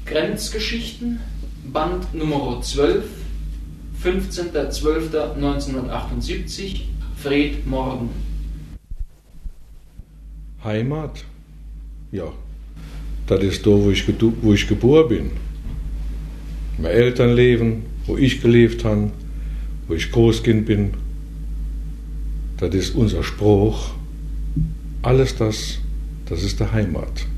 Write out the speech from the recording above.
Grenzgeschichten, Band Nummer 12, 15.12.1978, Fred Morgen. Heimat? Ja, das ist da, wo ich geboren bin. Meine Eltern leben, wo ich gelebt habe, wo ich Großkind bin. Das ist unser Spruch. Alles das ist der Heimat.